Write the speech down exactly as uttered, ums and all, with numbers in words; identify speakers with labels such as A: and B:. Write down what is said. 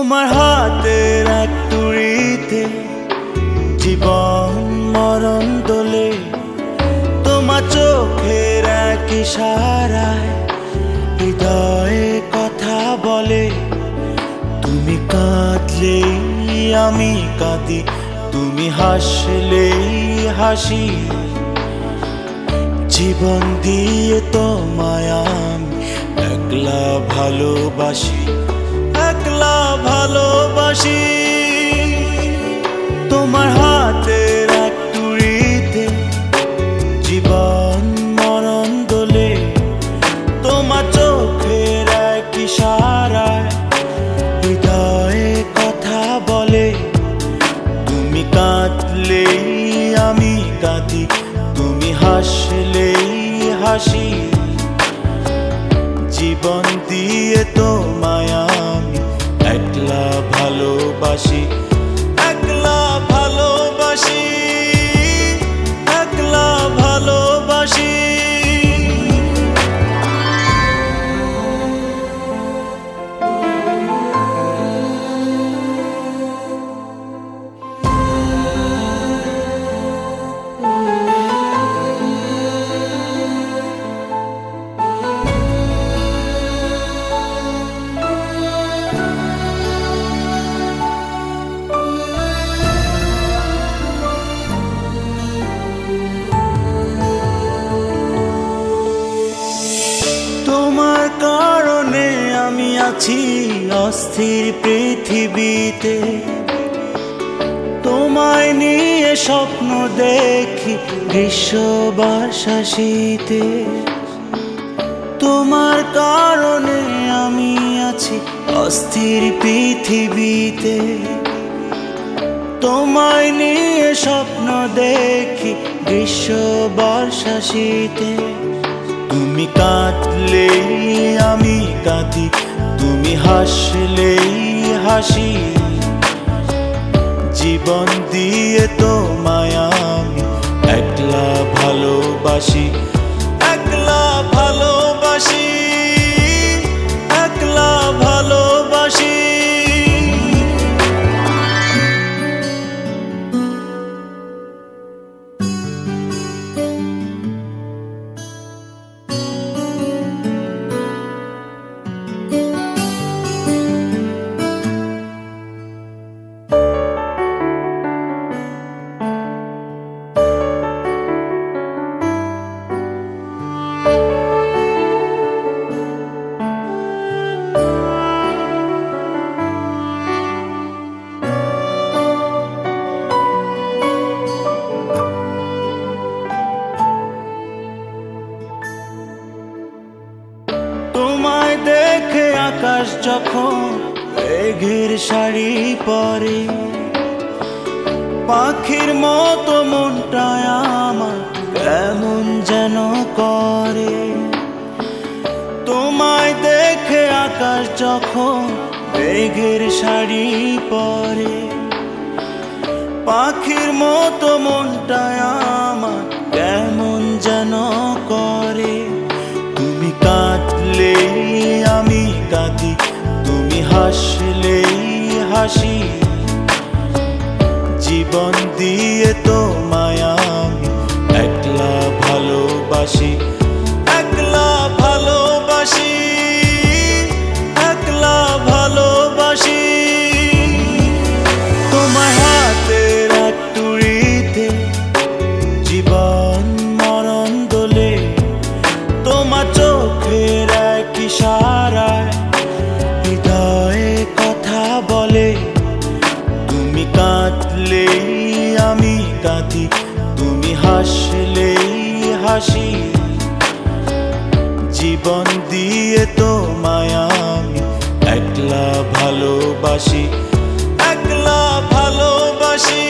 A: তোমার হাতের এক তুড়িতে জীবন মরণ দোলে, তোমার চোখের এক ইশারায় হৃদয়ে কথা বলে। তুমি কাঁদলেই আমি কাঁদি, তুমি হাসলেই হাসি। জীবন দিয়ে তোমায় আমি একলা ভালোবাসি, একলা ভালোবাসি। তোমার হাতের এক তুড়িতে জীবন মরণ দোলে, তোমার চোখের এক ইশারায় হৃদয়ে কথা বলে। তুমি কাঁদলেই আমি কাঁদি, তুমি হাসলেই হাসি। জীবন দিয়ে তোমায় আমি একলা ভালোবাসি, একলা ভালোবাসি, একলা ভালোবাসি। তোমার কারণে আমি আছি অস্থির পৃথিবীতে, তোমায় নিয়ে স্বপ্ন দেখি গ্রীষ্ম বর্ষা শীতে। তোমার কারণে আমি আছি অস্থির পৃথিবীতে, তোমায় নিয়ে স্বপ্ন দেখি গ্রীষ্ম বর্ষা শীতে। তুমি কাঁদলেই আমি কাঁদি, তুমি হাসলেই হাসি। জীবন দিয়ে তোমায় আমি একলা ভালোবাসি, একলা ভালোবাসি, একলা ভালোবাসি। তোমায় দেখে আকাশ যখন মেঘের শাড়ি পরে, পাখির মতো মনটায় আমার কেমন যেন করে। তোমায় দেখে আকাশ যখন মেঘের শাড়ি পরে, পাখির মতো মনটায় আমার কেমন যেন করে। তুমি কাঁদলেই আমি কাঁদি, তুমি হাসলেই হাসি। জীবন দিয়ে তোমায় আমি একলা ভালোবাসি, একলা ভালোবাসি, একলা ভালোবাসি। তোমার হাতের এক তুড়িতে জীবন মরণ দোলে, তোমার চোখের এক ইশারায় হৃদয়ে কথা বলে। তুমি কাঁদলেই আমি কাঁদি, তুমি হাসলেই হাসি। জীবন দিয়ে তোমায় আমি একলা ভালোবাসি, একলা ভালোবাসি।